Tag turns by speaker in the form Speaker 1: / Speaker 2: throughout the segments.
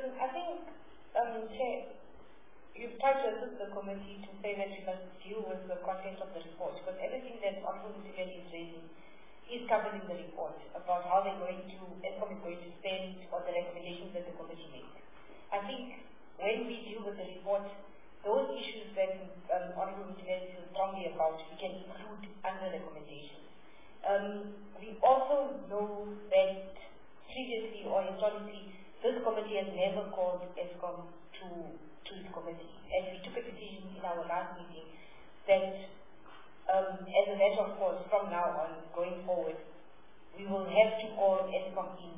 Speaker 1: I think, Chair, you've tried to assist the committee to say that we must deal with the content of the report, because everything that Honorable Mutile is raising is covered in the report about how they're going to, ESCOM is going to spend on the recommendations that the committee makes. I think when we deal with the report, those issues that Honorable Mutile feels strongly about, we can include under recommendations. We also know that previously or historically, this committee has never called ESCOM to its committee. And we took a decision in our last meeting that as a matter of course, from now on, going forward, we will have to call ESCOM in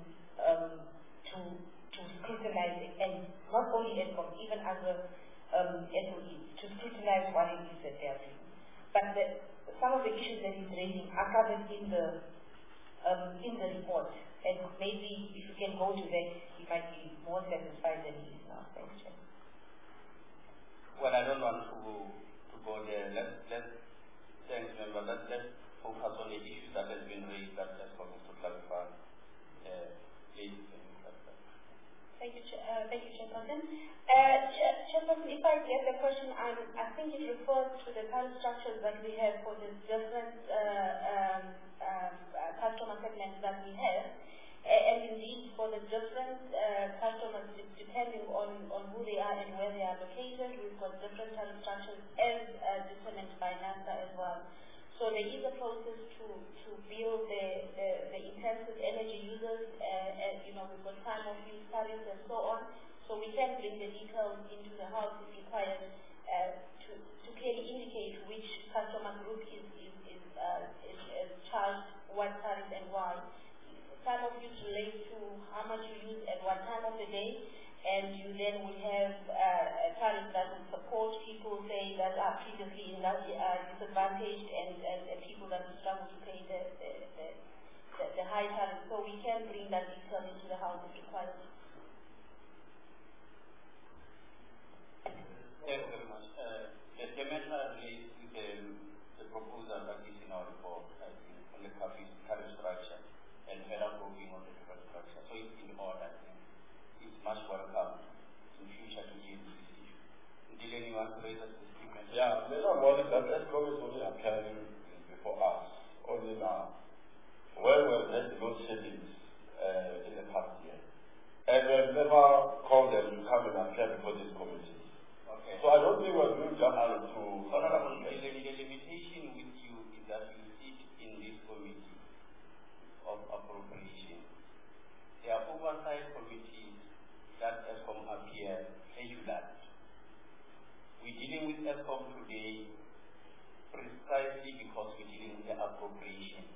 Speaker 1: to scrutinize it, and not only ESCOM, even other SOEs, to scrutinize what it is that they are doing. But some of the issues that he's raising are covered in the report, and maybe if you can go to that, he might be more satisfied than he is now. Thanks, Chair.
Speaker 2: Well, I don't want to go there. Thanks, member. Let's focus on the issues that has been raised that ESCOM is to clarify. Please.
Speaker 1: Thank you, Chairperson. Chairperson, if I get the question, I think it refers to the current structures that we have for the different customer segments that we have. And indeed, for the different customers, depending on who they are and where they are located, we've got different tariff structures as determined by NASA as well. So there is a process to build the intensive energy users, and we've got time of use tariffs and so on. So we can bring the details into the House if required to clearly indicate which customer group is charged what tariff and why. Time of use relates to how much you use at what time of the day, and you then will have a tariff that will support people, say, that are previously disadvantaged and people that will struggle to pay the high tariff. So we can bring that detail into the House if required.
Speaker 2: Thank you very much. The matter relates to the proposal that is in our report, I think, on the tariff structure and further moving on the tariff structure. So it's in order. It's much welcome in future to deal with this issue. Did anyone raise a statement?
Speaker 3: Yeah, there's no more that ESCOM is only appearing before us, only now. Well, we've had those settings in the past year. And we've never called them to come and appear before this committee.
Speaker 2: Okay.
Speaker 3: So I don't think we're doing just to...
Speaker 2: Honorable, the limitation with you is that you sit in this committee of appropriation. There are oversight committees that ESCOM appear regularly. We're dealing with ESCOM today precisely because we're dealing with the appropriation.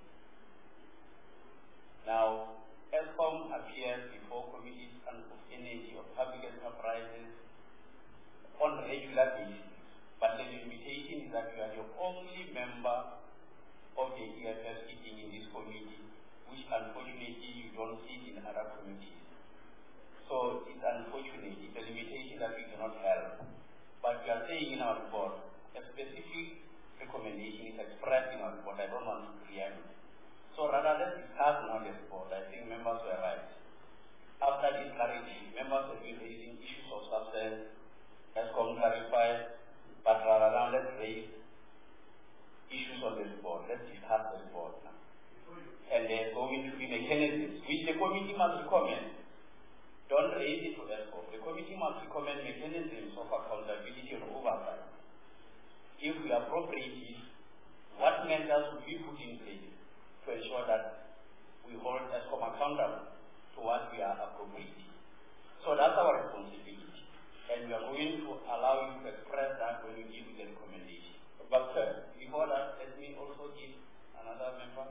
Speaker 2: Now, ESCOM appears before committees of energy or public enterprises on a regular basis. But the limitation is that you are the only member of the EFF sitting in this committee, which unfortunately you don't see in other committees. So it's unfortunate. It's a limitation that we cannot help. But we are saying in our report, a specific recommendation is expressed in our report. I don't want to preempt. So rather let's discuss now the report. I think members were right. After this clarity, members have been raising issues of substance, ESCOM clarified, but rather than let's raise issues on the report. Let's discuss the report now. And there's going to be mechanisms which the committee must recommend. Don't raise it to ESCOM. The committee must recommend mechanisms of accountability and oversight. If we appropriate it, what measures will be put in place to ensure that we hold ESCOM accountable to what we are appropriating? So that's our responsibility. And we are going to allow you to express that when you give the recommendation. But before that, let me also give another member.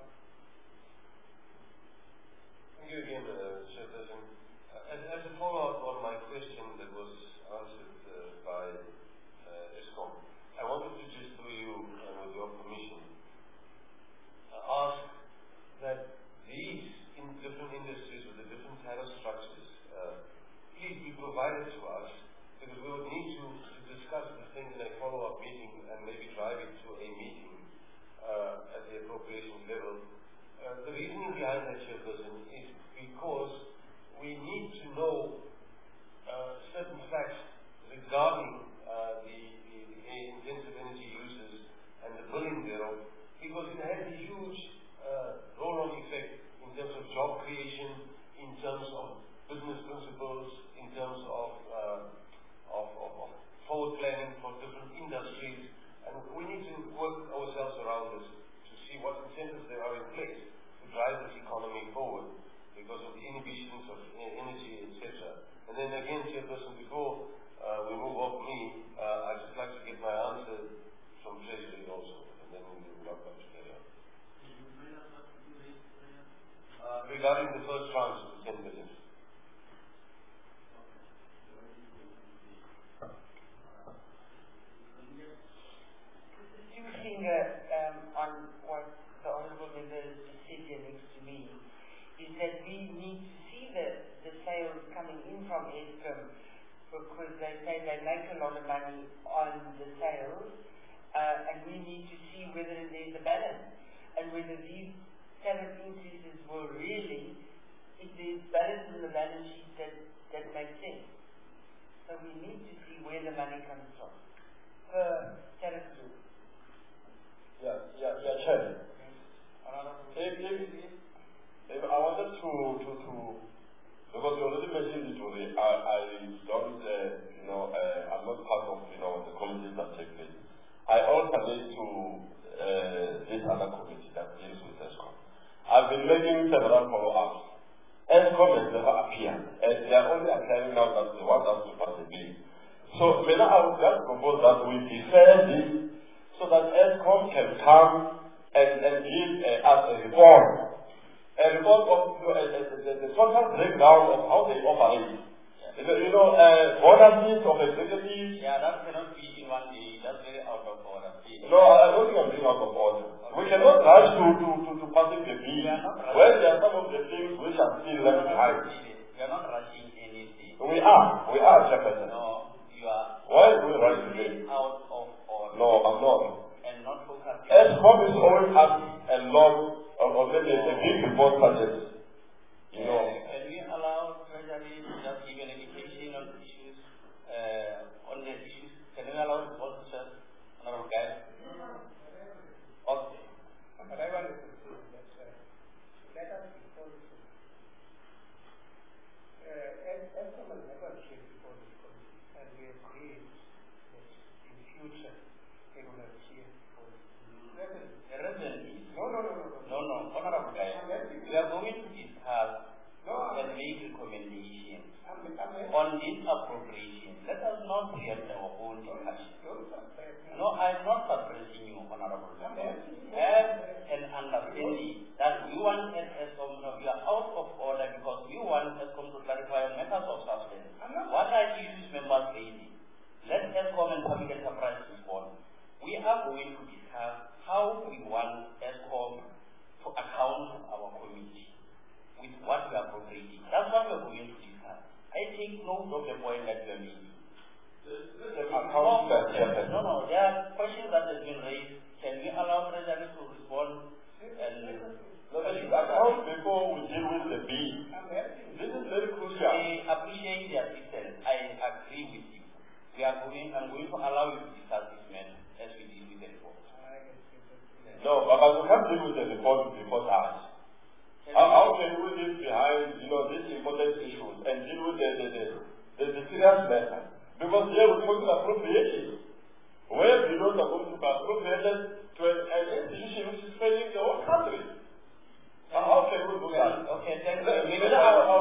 Speaker 4: Thank you again, Chairperson. As a follow-up on my question that was answered by ESCOM, I wanted to just, through you and with your permission, ask that these different industries with the different tariff structures please be provided to us, because we would need to discuss this thing in a follow-up meeting and maybe drive it to a meeting at the appropriations level. The reasoning behind that, Chairperson, is because we need to know incentives that are in place to drive this economy forward because of the inhibitions of energy, etc. And then again, Chairperson, before we move off me, I'd just like to get my answer from Treasury also, and then we will come together. Regarding the first tranche of 10 billion.
Speaker 5: On what the Honourable Member just said here next to me, is that we need to see the sales coming in from Eskom, because they say they make a lot of money on the sales, and we need to see whether there's a balance, and whether these tariff increases will really, if there's balance in the balance sheet that makes sense. So we need to see where the money comes from per tariff group.
Speaker 3: Yeah, Chair. If I wanted to, because you already mentioned it already, I don't, I'm not part of, the committees that take place. I alternate to this other committee that deals with ESCOM. I've been making several follow-ups. ESCOM has never appeared, and they are only appearing now that they want us to pass the bill. So, I would just propose that we defer this so that ESCOM can come and give us a report of the total breakdown of how they operate. Bonuses of executives.
Speaker 2: Yeah, that cannot be in one day. That's very out of order.
Speaker 3: No, I don't think I'm being out of order. Okay. We cannot rush to passing the bill when there are some of the things which are still left behind.
Speaker 2: We are not rushing anything.
Speaker 3: We are, Chairperson.
Speaker 2: No, you are.
Speaker 3: Why do we rush the bill?
Speaker 2: Out of order.
Speaker 3: No, I'm not.
Speaker 2: And not focusing.
Speaker 3: ESCOM is always us a lot of maybe a big report budget.
Speaker 2: Can we allow Treasury to just give an indication on the issues? Can we allow the officers, Honourable Guy? Okay.
Speaker 6: But I want to say that let us be positive. ESCOM has never appeared before this committee, and we agreed that in future they will appear before this committee.
Speaker 2: The reason is...
Speaker 6: No,
Speaker 2: Honourable Guy, we are going to discuss and make recommendations on this appropriation. Let us not create our own discussion. No, I'm not suppressing you, Honourable Member. Have an understanding that we want ESCOM, we are out of order because we want ESCOM to clarify on matters of substance. What are issues members raising? Let ESCOM and public enterprise respond. We are going to discuss how we want ESCOM to account our community with what we are appropriating. That's what we are going to discuss. I take note of the point that you are making. No, there are questions that have been raised. Can we allow Treasury to respond?
Speaker 3: Account before we deal with the bill. This is very crucial.
Speaker 2: I appreciate the assistance. I agree with you. I'm going to allow you to discuss this matter as we deal with the report.
Speaker 3: No, but we can't deal with the report before that. How can we leave behind, these important issues and deal with the serious matter? Because here we're talking about appropriation. Where bills are going to be appropriated to an institution which is failing the whole country. How can we do that?
Speaker 2: Okay, thank you.
Speaker 3: Let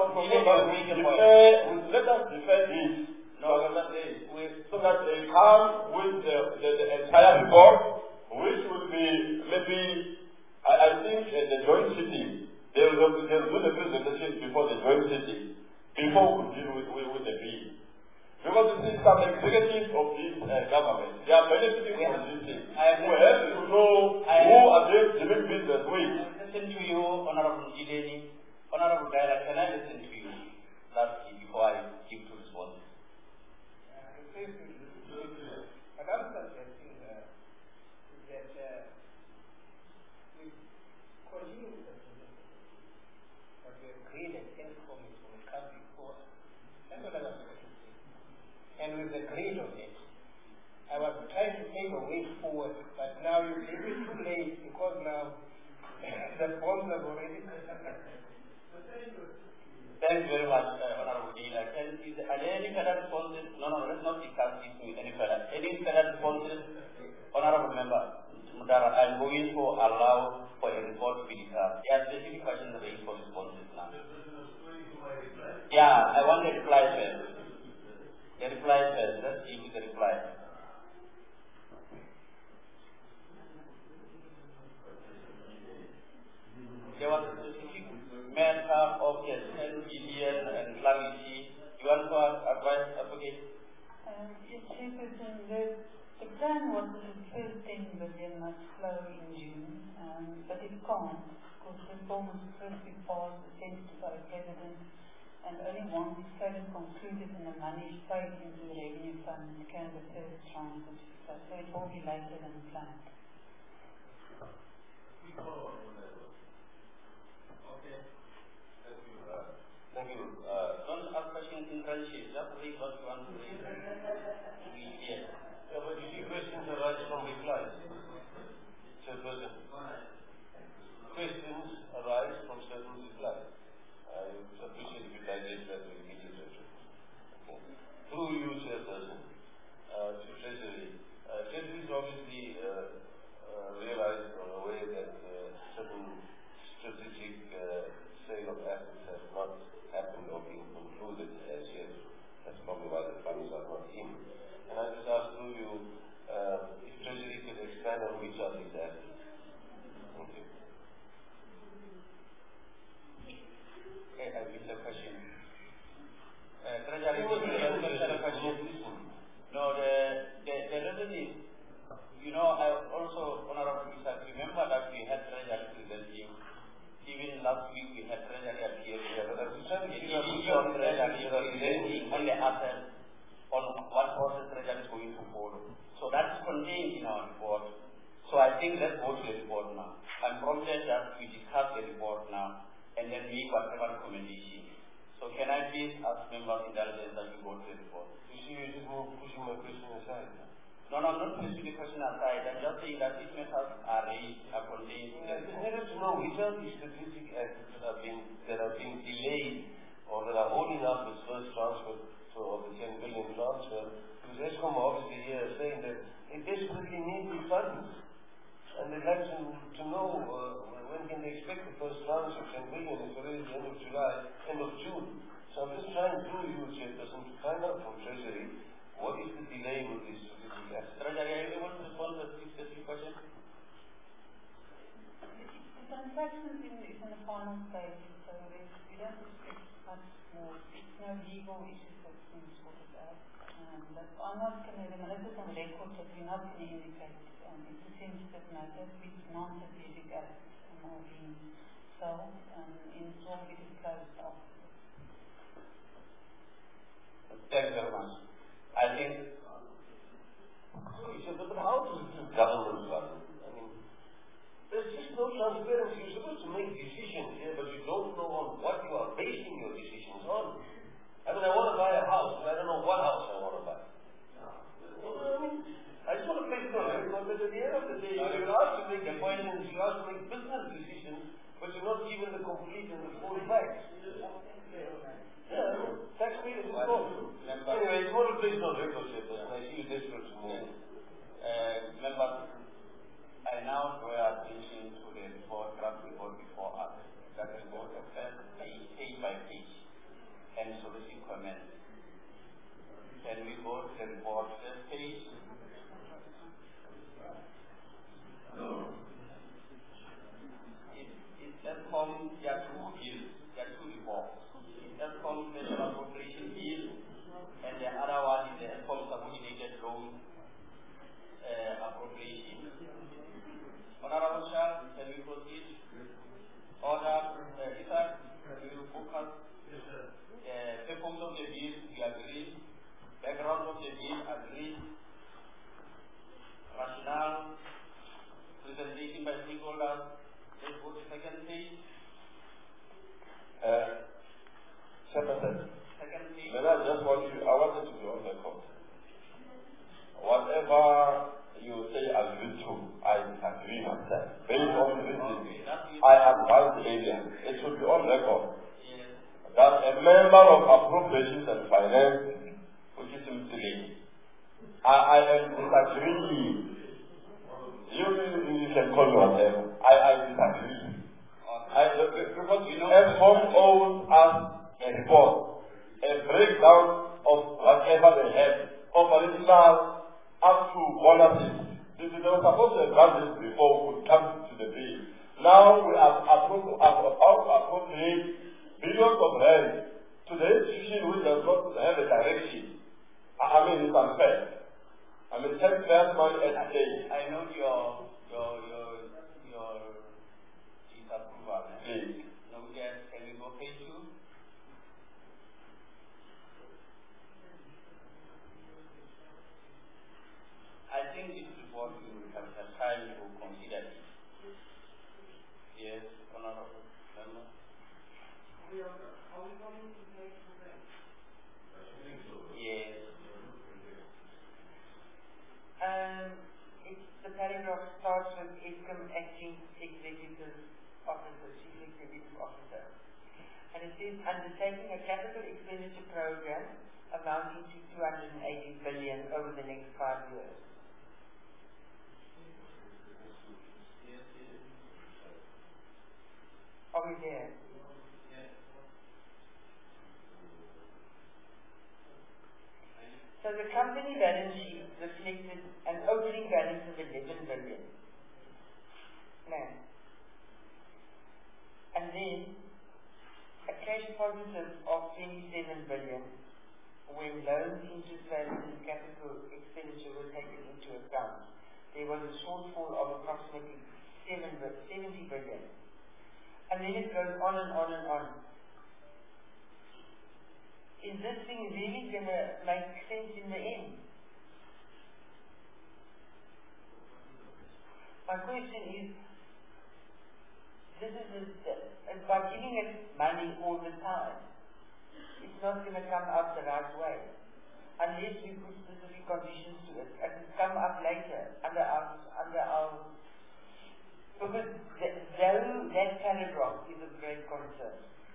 Speaker 3: us defer this so that they come with the entire report, which will be maybe, I think, the joint sitting. They'll do the presentation before the joint sitting, before we deal with the bill. Because you see, some executives of this government, they are benefiting from this thing. We have to know who are they doing business with.
Speaker 2: Listen to you, Honourable Gileni. Honourable Gaira, can I listen to you lastly before I give to responses?
Speaker 6: But I'm suggesting that we continue with the business that we agreed that ESCOM is going to come before us. That's what I was going to say. And we've agreed on it. I was trying to take a way forward, but now you may be too late because now the bombs have already
Speaker 2: Thanks very much, Honourable Gila. Are there any further responses? No, let's not discuss this any further. Any further responses? Honourable Member Mudara, I'm going to allow for a report to be discussed. There are specific questions raised for responses now. Yeah, I want the reply first. The reply first. Let's see with the reply. There was a specific matter of the 10 billion and clarity. You want to advise, advocate?
Speaker 7: Yes, Chairperson, the plan was that the first 10 billion must flow in June, but it can't, because the reform was supposed to be passed, sent by the President, and only once it's kind of concluded and the money is paid into the revenue fund can the first tranche be flow. So it will be later than planned.
Speaker 4: Thank you.
Speaker 2: Don't ask questions in friendship. Just read what you want to read. Yes.
Speaker 4: Yeah, but you see, questions arise from replies. Chairperson. Questions arise from certain replies. I appreciate if you digest that with immediate attention. Okay. Through you, Chairperson, to Treasury. Treasury is obviously realized or aware that certain strategic sale of assets has not happened or been concluded as yet. That's probably why the funds are not in. And I just ask through you if Treasury could expand on which are these assets. Thank you.
Speaker 2: Okay, I give the question. Treasury, the question. No, the reason is, you know, I also, Honorable Minister, remember that we had Treasury presenting. Even last week we had Treasury appear here. On the assets, on what process Treasury is going to follow. So that's contained in our report. So I think let's go to the report now. I'm prompted that we discuss the report now and then make whatever recommendation. So can I please ask members indulgence that we go to the report?
Speaker 4: You see, you're just more pushing my question aside.
Speaker 2: No, I'm not pushing the question aside. I'm just saying that these matters are raised, are contained.
Speaker 4: I just needed to know which are the strategic assets that are being delayed or that are holding up this first transfer of the 10 billion transfer. Because Eskom obviously here is saying that they desperately need the funds. And they'd like to know when can they expect the first tranche of 10 billion. It's already the end of July, end of June. So I'm just trying through you, Chairperson, to find out from Treasury what is the delay with these strategic assets.
Speaker 2: Treasury, are you able to respond to this specific question?
Speaker 7: The transaction is in the final stage, so we don't expect much more. It's no legal issues that's been sorted out. But I'm not going to, the ministers on record that we're not going to indicate it's a sensitive matter, which non-strategic assets are being sold, and it will be disclosed after.
Speaker 2: Thank you very much. I think.
Speaker 4: But how does this government run? I mean, there's just no transparency. You're supposed to make decisions here, but you don't know on what you are basing your decisions on. I mean, I want to buy a house, but I don't know what house I want to buy. I just want to place it on record, but at the end of the day, you're asked to make appointments, you're asked to make business decisions, but you're not given the complete and the full facts. Yeah, taxpayers is important. Anyway, it's more a place on record, and I see you desperate to move.
Speaker 2: Members, I now draw your attention to the report, draft report before us. That report of page by page, and solicit comments. Can we go to the report first page? It's Eskom, there are two bills, there are two reports. It's Eskom Special Appropriation Bill, and the other one is the Eskom Subordinated Loan Appropriation. Honorable Chair, can we proceed? Order, Isaac, we will focus. Purpose of the bill, we agree. Background of the bill, agree. Rationale, presentation by stakeholders. Let's go to second page. Second page.
Speaker 3: Then I wanted to be on record. Whatever you say agree to, I agree myself. Based on this, I advise earlier. It should be on record.
Speaker 2: Yes.
Speaker 3: That a member of Appropriations and Finance, which is Mr. I am disagreeing. You can call me whatever. I disagree. Because ESCOM owes us a report, a breakdown of whatever they have, operational up to bonuses. They were supposed to have done this before we could come to the bill. Now we are about to appropriate billions of rand to the institution which does not have a direction. I mean, it's unfair. I mean, taxpayers' money at stake.
Speaker 2: I know your disapproval.
Speaker 3: Please.
Speaker 2: No, yes, can we go page 2? I think this report we will have time to consider it. Yes, Honorable Member.
Speaker 8: Are we going to page 2?
Speaker 2: Yes.
Speaker 5: The paragraph starts with ESCOM acting executive officer, chief executive officer. And it says, undertaking a capital expenditure program amounting to 280 billion over the next 5 years. Are we there? So the company balance sheet reflected an opening balance of 11 billion. And then a cash positive of 27 billion when loans, interest payments and capital expenditure were taken into account. There was a shortfall of approximately 70 billion. And then it goes on and on and on. Is this thing really going to make sense in the end? My question is, by giving it money all the time, it's not going to come out the right way. Unless we put specific conditions to it. It will come up later under our because though that paragraph is of great concern.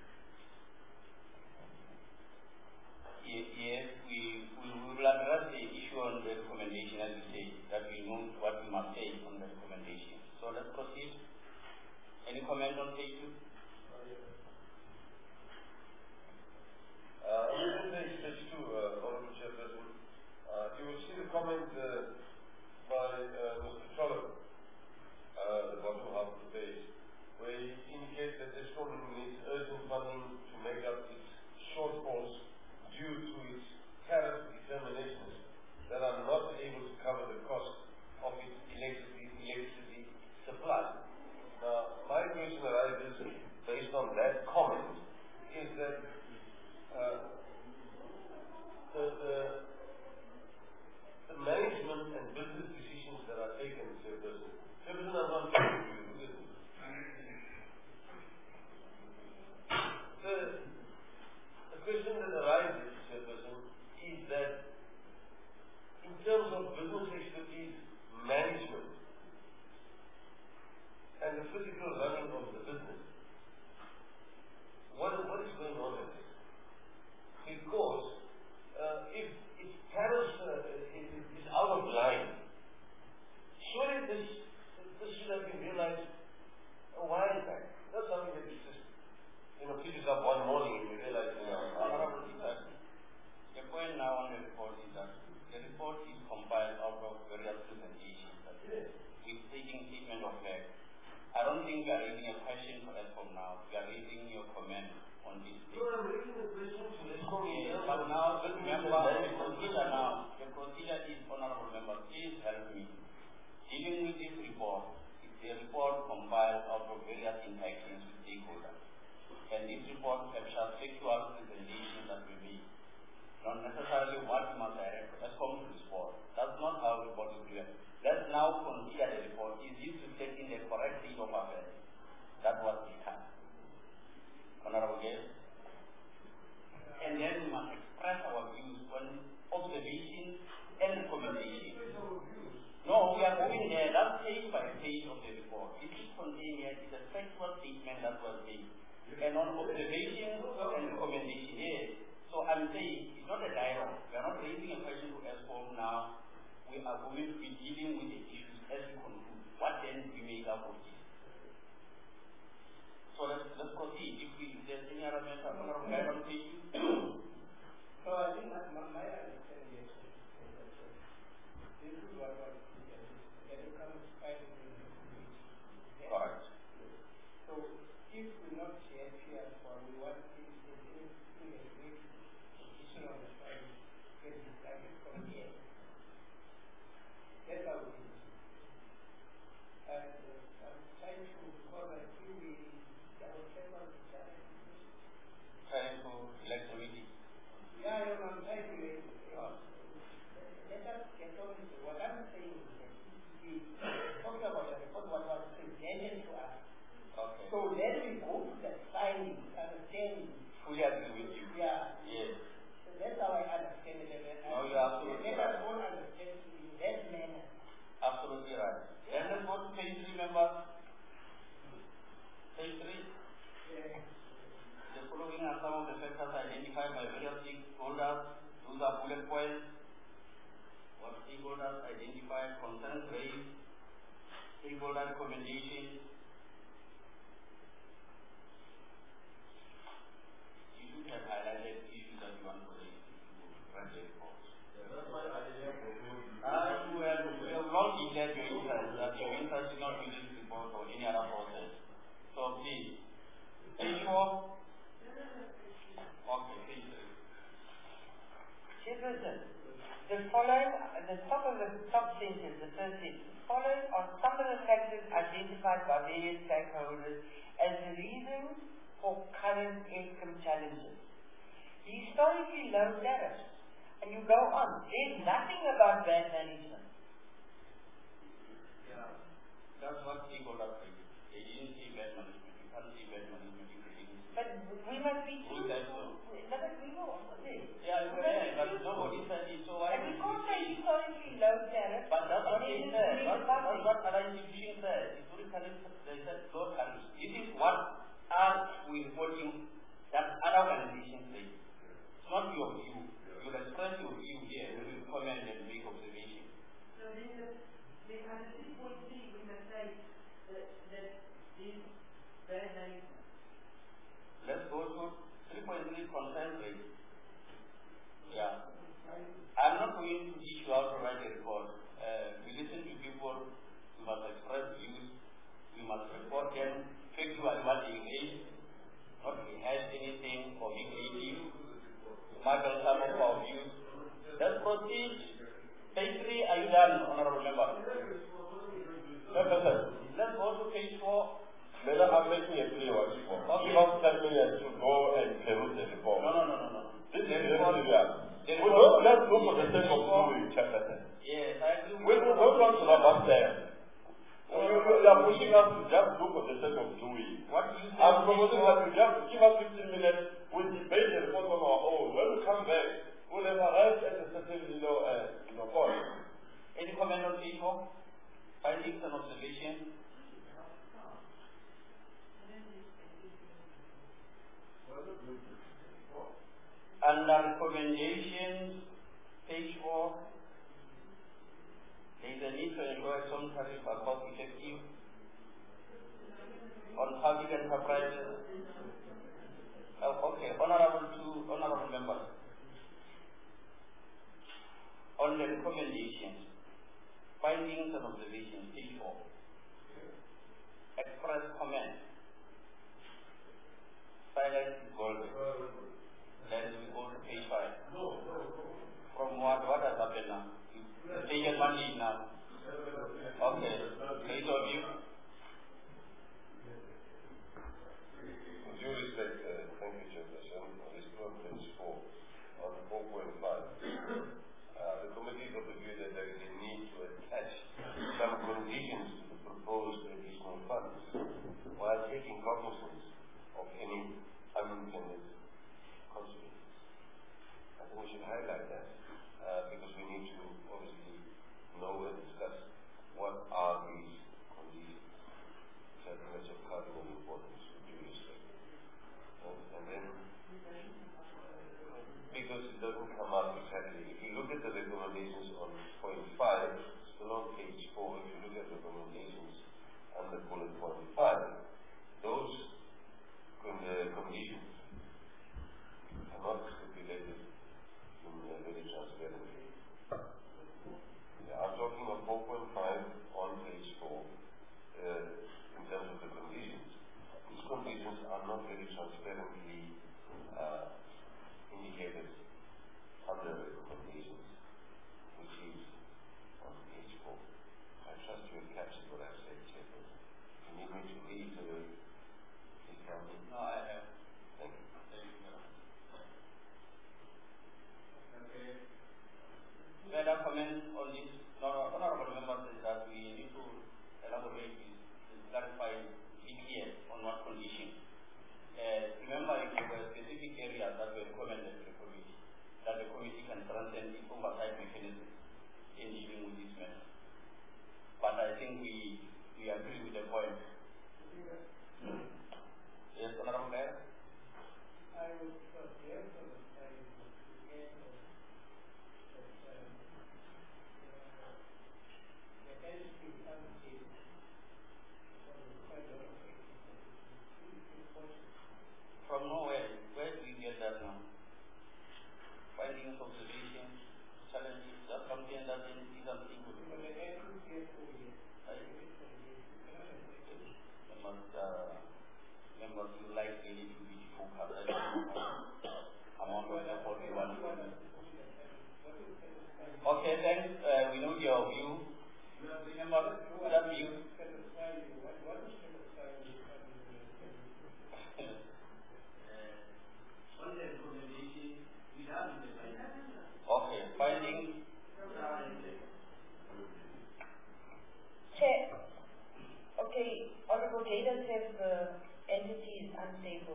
Speaker 2: Yes, we will address the issue on the recommendation, as you say, that we know what we must say on the recommendation. So let's proceed. Any comment on page 2?
Speaker 4: On page 2, Honorable Chairperson, you will see the comment by Mr. Trollope, the bottom half of the page, where he indicates that ESCOM needs urgent funding to make up its shortfalls due to its tariff determinations that are not able to cover the cost of its electricity supply. Now, my question arises based on that comment is that the management and business decisions that are taken, Chairperson, I'm not talking to you. The question that arises, Chairperson, is that in terms of business expertise, management, and the physical running of the business, what is going on in this? Because if tariffs is out of line, surely this should have been realized a while back. Not something that is just, picks up one morning and you realize,
Speaker 2: Honorable Speaker, the point now on the report is that the report is compiled out of various presentations with taking statement of fact. I don't think we are raising a question for ESCOM now. We are raising your comment on this thing.
Speaker 4: No, I'm raising the question to ESCOM.
Speaker 2: Yes, but now, remember, the procedure is, Honorable Member, please help me. Dealing with this report, it's a report compiled out of various interactions with stakeholders. And this report captures factual presentations that we make, not necessarily what we must direct ESCOM to report. That's not how the report is doing. Let's now consider the report. Is this reflecting the correct state of affairs? That was discussed. Honorable guest. And then we must express our views on observations and recommendations. No, we are moving there. That's page by page of the report. It is contained here. It's a factual statement that was made. And on observations and recommendations, yes. So I'm saying it's not a dialogue. We are not raising a question to ESCOM now. We are going to be dealing with the issues as we conclude, what then we make up of this? So let's proceed. If there's any other matter, Honorable Guy on page 2.
Speaker 6: So I think my understanding is that this is what was that it comes fighting in the community.
Speaker 2: Correct.
Speaker 6: So if we're not here for we want to see anything that makes position on the side get decided from here. That's how it is. And I'm trying to, because I feel our members are
Speaker 2: Trying to elect a meeting.
Speaker 6: yeah, I'm trying to let us get on with what I'm saying is that we talking about the report what was presented to us.
Speaker 2: Okay.
Speaker 6: So then we go to the findings, understanding.
Speaker 2: Fully agree with you.
Speaker 6: Yeah.
Speaker 2: Yes.
Speaker 6: So that's how I understand it.
Speaker 2: No, you're absolutely
Speaker 6: let us all understand it in that manner.
Speaker 2: Absolutely right. Then let's go to page 3, members. Page 3.
Speaker 6: Yeah.
Speaker 2: The following are some of the factors identified by various stakeholders. Those are bullet points. What stakeholders identified, concerns raised, stakeholder recommendations. You should have highlighted issues that you want to raise to write the report.
Speaker 4: That's why I didn't propose.
Speaker 2: You have long declared your interest that your interest is not in this report or any other process. So please, page 4. Okay, page 3.
Speaker 5: Chairperson, the following, at the top of the top sentence, the first sentence, following are some of the factors identified by various stakeholders as the reasons for current income challenges. Historically low tariffs. And you go on. There's nothing about bad management.
Speaker 2: Yeah, that's what stakeholders say. They didn't say bad management. You can't say bad management if they didn't say.
Speaker 5: But we must be
Speaker 2: Who said so?
Speaker 5: No, but we know.
Speaker 2: Yeah, you can, but nobody said it, so why?
Speaker 5: And we can't say historically low tariffs.
Speaker 2: But that's what they said. That's what other institutions said. Historically, they said low tariffs. This is what are we reporting that other organizations say. It's not your view. You'll express your view here. You will comment and make observation.
Speaker 8: So then the under 6.3 we must say that these bad management.
Speaker 2: Let's go to 3.3 consent rate. Yeah. I'm not going to teach you how to write a report. We listen to people, we must express views, we must report them factually what they raise, not rehash anything or be creative, mark some of our views. Let's proceed. Page 3, are you done, Honorable Member? Let's go to page 4.
Speaker 3: Whether I'm making a plea or report.
Speaker 2: Okay.
Speaker 3: Give us 10 minutes to go and peruse the report.
Speaker 2: No.
Speaker 3: This is
Speaker 2: The
Speaker 3: very
Speaker 2: report-
Speaker 3: trivial.
Speaker 2: the
Speaker 3: We
Speaker 2: report-
Speaker 3: don't, let's go for the sake of doing chapter 10.
Speaker 2: Yes, I agree with
Speaker 3: We
Speaker 2: you.
Speaker 3: don't want to rubber stamp. You are pushing us to just do for the sake of doing.
Speaker 2: What do you say?
Speaker 3: I'm proposing that you just give us 15 minutes, we debate the report on our own. When we come back, we'll have arrived at a certain point.
Speaker 2: Any comment on page 4? Findings and observations? Under recommendations, page 4, there is a need to ensure some tariffs are cost effective on public enterprises. Okay, honorable members. On the recommendations, findings and observations, page 4. Express comment. Silence is golden. Then we go to page 5. From what has happened now? The taken money now. Okay. Page of you.
Speaker 4: With due respect, thank you, Chairperson. On this page 4, on 4.5, the committee is of the view that there is a need to attach some conditions to the proposed additional funds while taking cognizance of any unintended consequences. I think we should highlight that because we need to obviously know and discuss what are these conditions. So I think that's of cardinal importance with due respect. And then, because it doesn't come out exactly, if you look at the recommendations on point 5, still on page 4, if you look at recommendations under bullet point 5, those conditions are not stipulated in very transparently. I'm talking of 4.5 on page 4 in terms of the conditions. These conditions are not very transparently indicated under recommendations, which is on page 4. I trust you will capture what I've said, Chairman. If you need me to reiterate, please tell me.
Speaker 2: No, I have.
Speaker 4: Thank you.
Speaker 2: Thank you. Okay. Further comments on this? No, honorable members, is that we need to elaborate this, clarify, be clear on what condition. Remember, if there were specific areas that were recommended to the committee, that the committee can strengthen its oversight mechanism in dealing with this matter. But I think we agree with the point. Yes, Honorable Mayor?
Speaker 6: I would suggest that there has to be some case
Speaker 2: From nowhere, where do we get that now? Findings, observations, challenges, that's something that isn't equal. Members will like really to be focused. Amount of support we want. Okay, thanks. We know your view. Remember that view. Okay, findings.
Speaker 1: Chair. Okay, Honorable Data says the entity is unstable.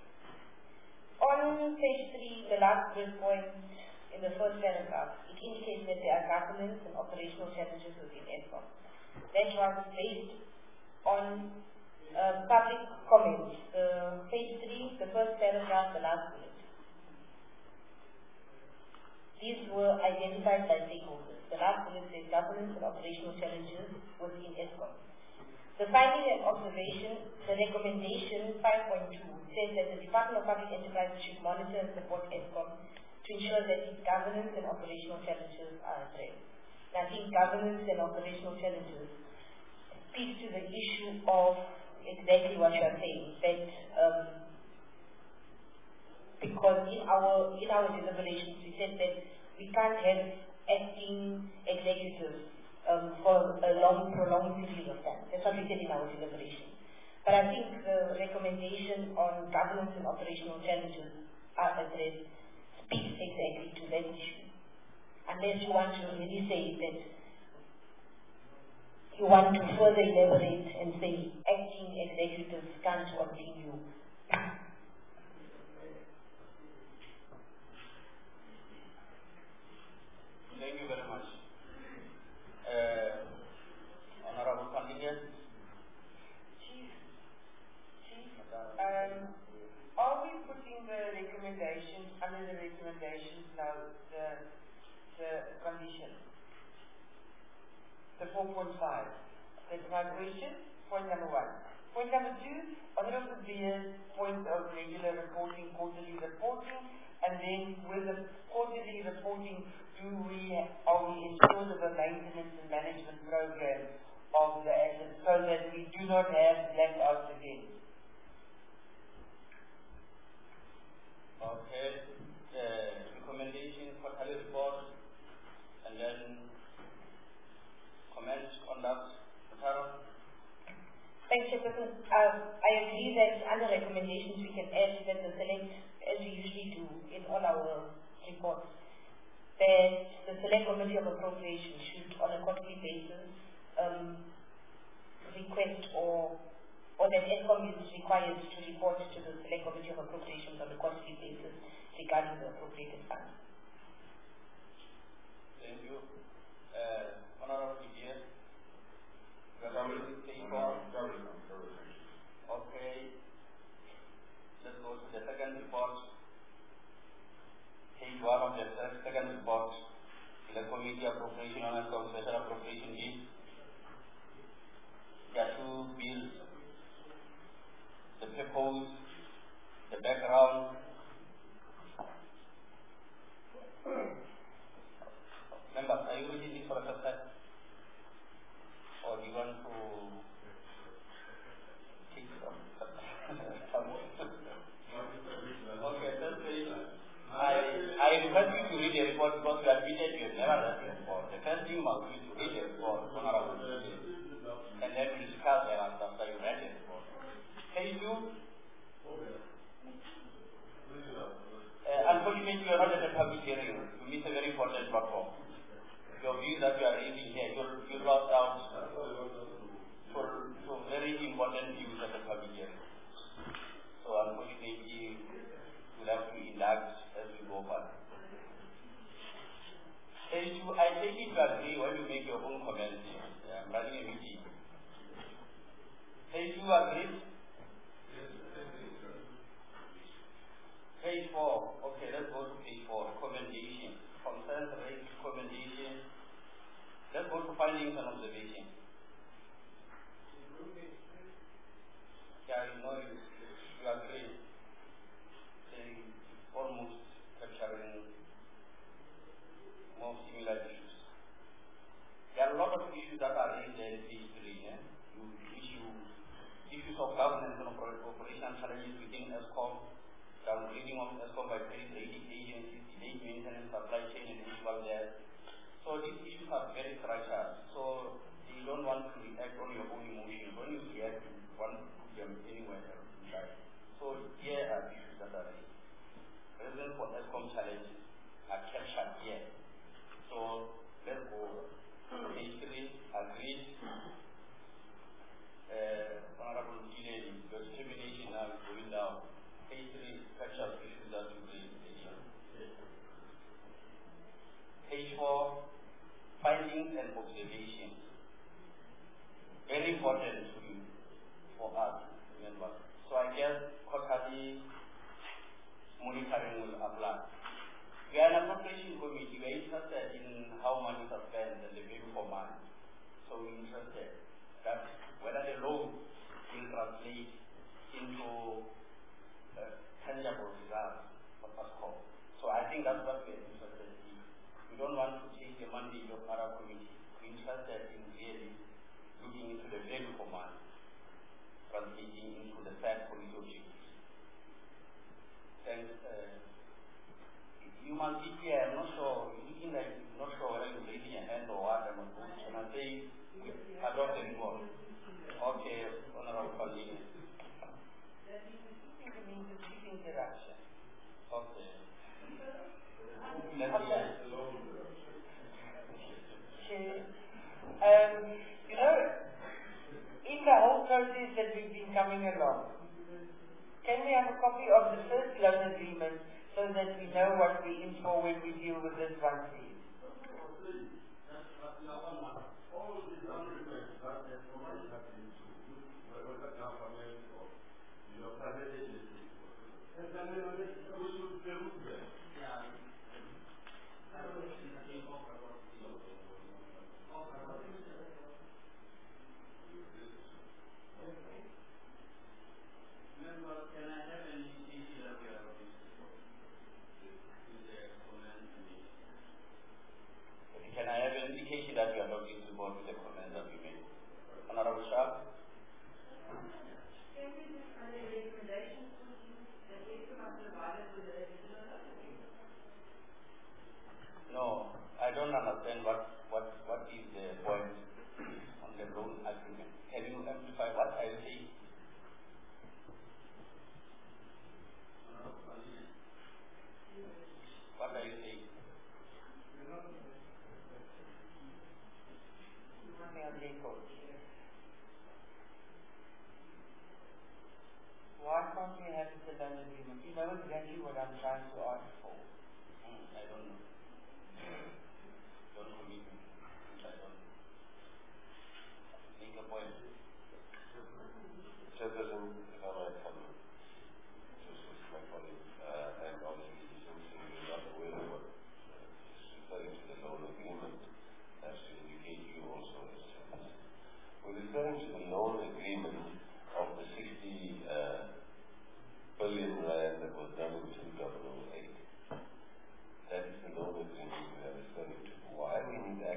Speaker 1: On page 3, the last bullet point in the first paragraph, it indicates that there are governance and operational challenges within ESCOM. That was based on public comments. Page 3, the first paragraph, the last bullet. These were identified by stakeholders. The last bullet says governance and operational challenges within ESCOM. The finding and observation, the recommendation 5.2 says that the Department of Public Enterprise should monitor and support ESCOM to ensure that its governance and operational challenges are addressed. I think governance and operational challenges speaks to the issue of exactly what you are saying, that because in our deliberations we said that we can't have acting executives for a prolonged period of time. That's what we said in our deliberation. But I think the recommendation on governance and operational challenges are addressed speaks exactly to that issue. Unless you want to really say that you want to further elaborate and say acting executives can't continue.
Speaker 2: Thank you very much. Honorable candidate.
Speaker 5: Chief, are we putting the recommendations under the recommendations now, the condition, the 4.5? That's my question, point number 1. Point number 2, Honorable Beer's point of regular reporting, quarterly reporting, and then with the quarterly reporting, are we ensured of a maintenance and management program of the assets so that we do not have blackouts again?
Speaker 2: Okay, recommendation, quarterly report, and then comments on that.
Speaker 1: Thanks, Chairperson. I agree that under recommendations we can add that the select, as we usually do in all our reports, that the Select Committee of Appropriations should, on a quarterly basis, request or that ESCOM is required to report to the Select Committee of Appropriations on a quarterly basis regarding the appropriated funds.
Speaker 2: Thank you. Honorable Vivier. Okay. Let's go to the second report. Page 1 of the second report. the committee appropriation on a special appropriation bill. There are two bills, the purpose, the background. Members, are you reading this for the first time? Or do you want to take some? Okay, first page. I request you to read the report because you admitted you have never read the report. The first thing must be to read the report, Honorable President, and then we discuss the answer after you read the report. Page 2. Unfortunately, you are not at a public hearing. You missed a very important platform. Your views that you are raising here, you lost out for very important views at the public hearing. So unfortunately, we'll have to enlarge as we go further. Page 2, I take it to agree when you make your own comments. I'm running a meeting. Page 2, agreed? Page 4, okay, let's go to page 4, recommendation. Concerns raised, recommendation. Let's go to findings and observations. Yeah, you know, you agree. They almost capturing more similar issues. There are a lot of issues that are raised in page 3. Issues of governance and operational challenges within ESCOM, downgrading of ESCOM by various rating agencies, delayed maintenance, supply chain, and usual there. So these issues are very structured. So you don't want to react on your own emotions. When you react, you want to put them anywhere else in life. So here are issues that are raised. Reasons for ESCOM challenges are captured here. So let's go. Page 3, agreed. Honorable Gillen, your determination now is going down. Page 3, captures issues that you raised. Page 4, findings and observations. Very important to you, for us, remember. So I guess quarterly monitoring will apply. We are an appropriation committee. We are interested in how money is spent and the value for money. So we are interested that whether the loan will translate into tangible results of ESCOM. So I think that's what we are interested in. We don't want to change the mandate of our committee. We're interested in really looking into the value for money, translating into the set policy objectives. Thanks. You must be here. I'm not sure. You're looking like you're not sure whether you're raising your hand or what. I'm going to say, adopt the report. Okay, Honorable Colleague.
Speaker 5: That is means a chief interaction.
Speaker 2: Okay. Let's hear.
Speaker 5: You know, in the whole process that we've been coming along, can we have a copy of the first loan agreement so that we know what we're in for when we deal with this one, please?
Speaker 2: That we are not going to go to the comments that we made. Honorable Shah?
Speaker 8: Can we just under recommendations that we must provide us with the additional notice?
Speaker 2: No, I don't understand what is the point on the loan agreement. Can you amplify what I say? What are you saying?
Speaker 5: Why can't we have the loan agreement? You know exactly what I'm trying to ask for.
Speaker 2: I don't know. Don't commit me. I don't know. Make a point.
Speaker 4: Chairperson, if I might come just with my colleague, and obviously since you're not aware of what is referring to the loan agreement.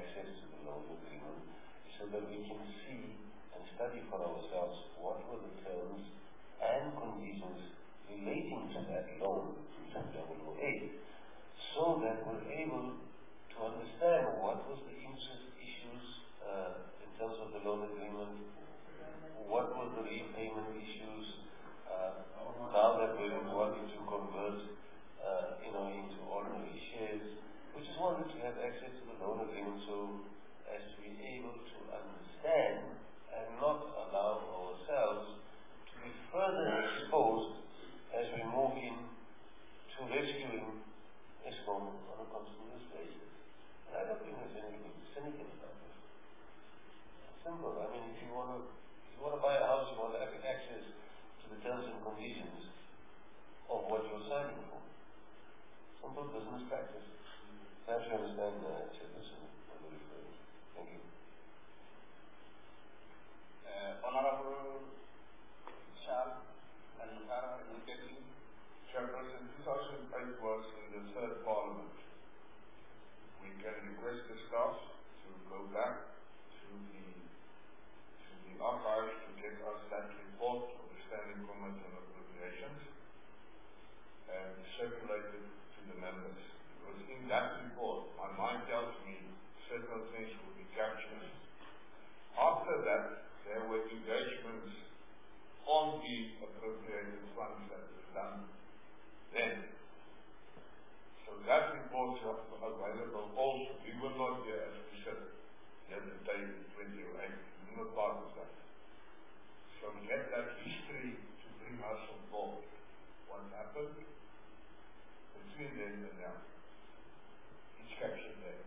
Speaker 4: access to the loan agreement so that we can see and study for ourselves what were the terms and conditions relating to that loan in 2008, so that we're able to understand what was the interest issues in terms of the loan agreement, what were the repayment issues, now that we're wanting to convert into ordinary shares. We just wanted to have access to the loan agreement so as to be able to understand and not allow ourselves to be further exposed as we move in to rescuing Eskom on a continuous basis. And I don't think there's anything cynical about this. It's simple. I mean, if you want to buy a house, you want to have access to the terms and conditions of what you're signing for. Simple business practice. Perhaps you understand Chairperson, what we're referring to. Thank you.
Speaker 2: Honorable Shah and Mutara, immediately.
Speaker 9: Chairperson, 2008 was in the third parliament. We can request the staff to go back to the archives to get us that report of the Standing Committee on Appropriations and circulate it to the members. Because in that report, my mind tells me certain things will be captured. After that, there were engagements on the appropriated funds that was done then. So that report is available also. We were not here as we said the other day in 2008. We were not part of that. So we had that history to bring us on board. What happened between then and now. It's captured there.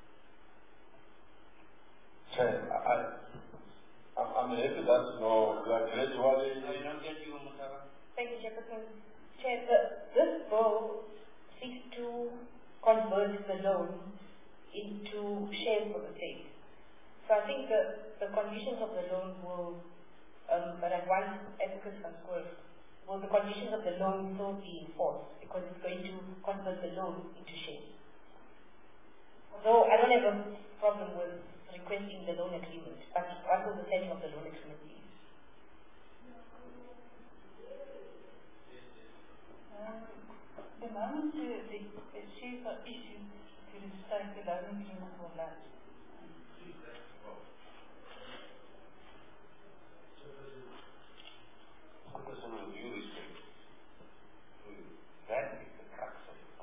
Speaker 3: Chair, I'm happy that no, we are gradually.
Speaker 1: Thank you, Chairperson. Chair, this bill seeks to convert the loan into shares for the state. So I think the conditions of the loan will, but at once advocates can score, will the conditions of the loan still be enforced because it's going to convert the loan into shares. Although I don't have a problem with requesting the loan agreement, but what will the setting of the loan agreement be?
Speaker 7: The moment the shares are issued to the state, the loan agreement will lapse.
Speaker 4: With due respect, that is the crux of it.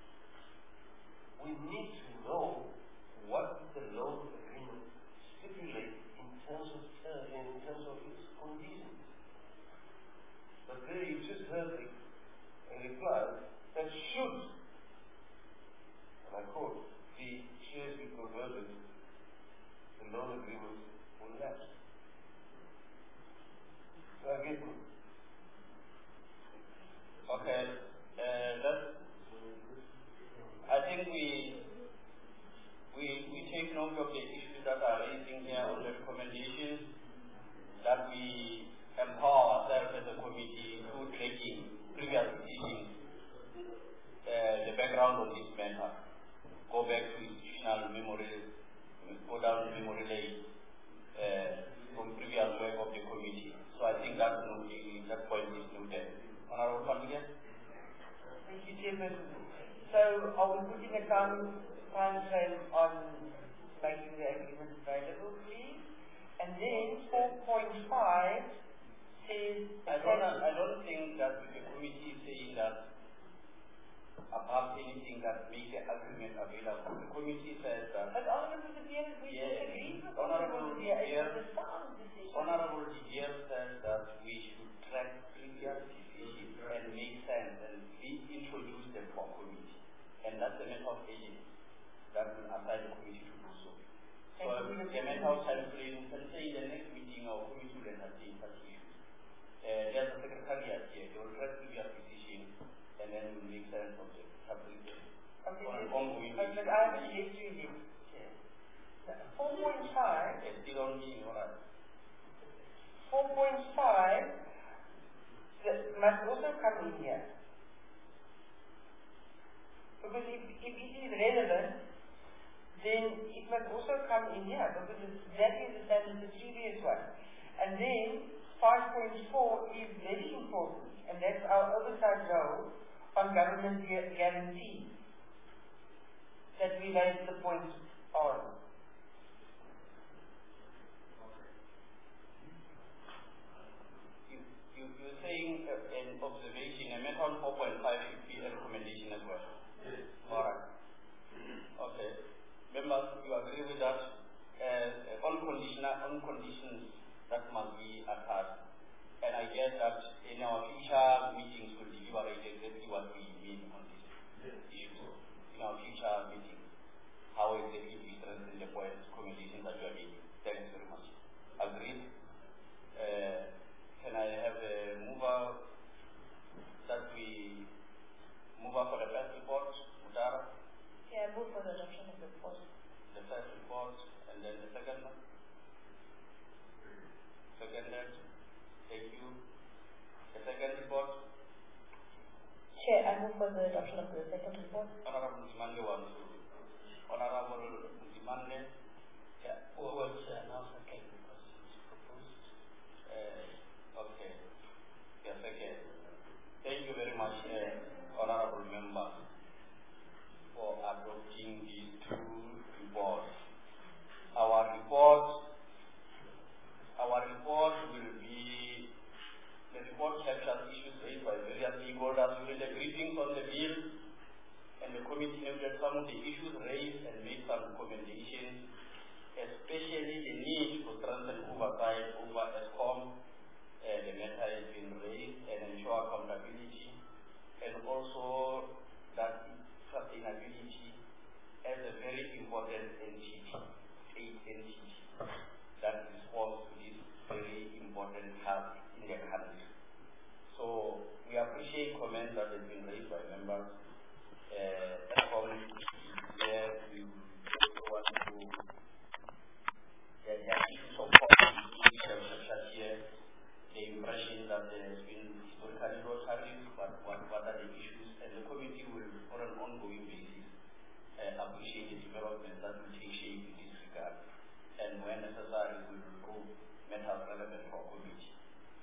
Speaker 4: We need to know what the loan agreement stipulates in terms of its conditions. But there you just heard a reply that should, and I quote, the shares be converted, the loan agreement will lapse. So I get me.
Speaker 2: Okay, I think we take note of the issues that are raising here on the recommendations that we empower ourselves as a committee through tracking previous decisions, the background on this matter, go back to institutional memories, go down memory lane from previous work of the committee. So I think that point is noted. Honorable Pandigan?
Speaker 5: Thank you, Chairman. So are we putting a time frame on making the agreement available, please? And then 4.5 says...
Speaker 2: I don't think that the committee is saying that about anything that makes the agreement available. The committee says that...
Speaker 5: But Honorable De Beer, we disagree with Honorable De Beer. It's a sound decision.
Speaker 2: Honorable De Beer says that we should track previous decisions and make sense and introduce them for committee. And that's the matter of agency that will assign the committee to do so. So the matter of time frame, let's say in the next meeting our committee will entertain such issues. There's a secretariat here, they will track previous decisions and then we'll make sense of the subject.
Speaker 5: Okay, but I have a yes to you. 4.5.
Speaker 2: It's still on me, alright.
Speaker 5: 4.5 must also come in here. Because if it is relevant, then it must also come in here because it's exactly the same as the previous one. And then 5.4 is very important, and that's our oversight role on government guarantees that we raised the point on.
Speaker 2: You're saying an observation, a method 4.5 should be a recommendation as well?
Speaker 4: Yes.
Speaker 2: All right. Okay. Members, you agree with that? On conditions that must be attached. And I guess that in our future meetings we'll deliberate exactly what we mean on this issue. In our future meetings, how exactly we strengthen the points, recommendations that you are making. Thanks very much. Agreed? Can I have a mover that we move up for the first report? Mutara?
Speaker 1: Yeah, move for the adoption of the report.
Speaker 2: The first report, and then the second one? Seconded. Thank you. The second report?
Speaker 1: Chair, I move for the adoption of the second report.
Speaker 2: Honorable Mzimande wants to. Honorable Mzimande? Yeah.
Speaker 6: Well, Chair, now second because it's proposed.
Speaker 2: Okay. Yes, okay. Thank you very much, honorable members, for adopting these two reports. Our report will be, the report captures issues raised by various stakeholders during the briefings on the bill, and the committee noted some of the issues raised and made some recommendations, especially the need to strengthen oversight over ESCOM. The matter has been raised and ensure accountability, and also that sustainability as a very important entity, state entity, that responds to this very important task in the country. So we appreciate comments that have been raised by members. ESCOM here we want to get the issues of policy here. The impression that there has been historically low tariffs, but what are the issues, and the committee will, on an ongoing basis, appreciate the developments that will take shape in this regard, and when necessary, we will go matters relevant for committee,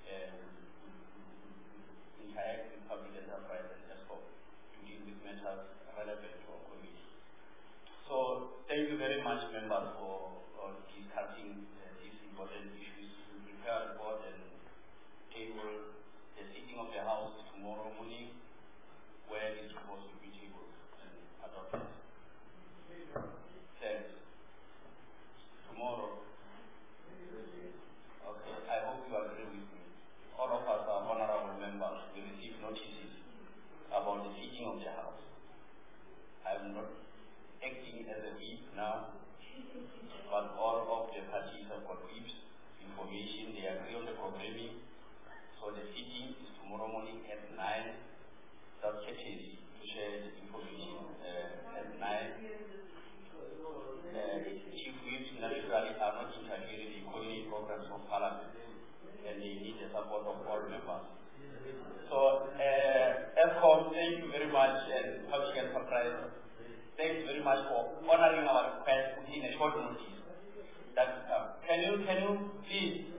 Speaker 2: interact with public enterprise and ESCOM to deal with matters relevant to our committee. So, thank you very much, members, for discussing these important issues. We prepare a report and table the sitting of the House tomorrow morning, where it's supposed to be tabled and adopted. Thanks. Tomorrow. Okay, I hope you agree with me. All of us are honorable members. We receive notices about the sitting of the House. I'm not acting as a whip now, but all of the parties have got whips, information, they agree on the programming. So the sitting is tomorrow morning at 9. That's courtesy to share the information at 9. Chief whips naturally are not interfering in the economic programs of Parliament, and they need the support of all members. So, ESCOM, thank you very much, and public enterprise, thanks very much for honoring our request within a short notice. Can you please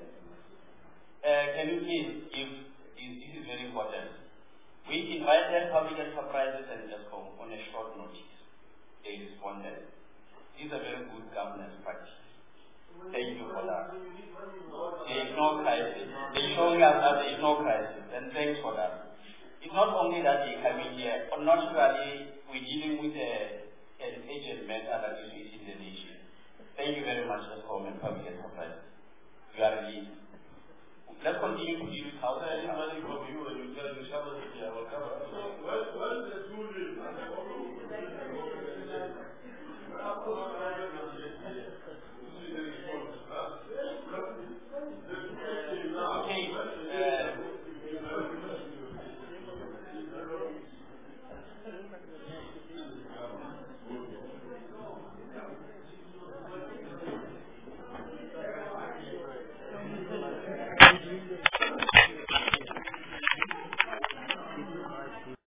Speaker 2: give, this is very important. We invited public enterprises and ESCOM on a short notice. They responded. This is a very good governance practice. Thank you for that. There is no crisis. They showing us that there is no crisis, and thanks for that. It's not only that they come in here, but naturally we're dealing with an agent matter that is within the nation. Thank you very much, ESCOM and public enterprises. You are released. Let's continue to deal with how
Speaker 4: anybody from you and you tell me something, I will come. Well, the 2 days.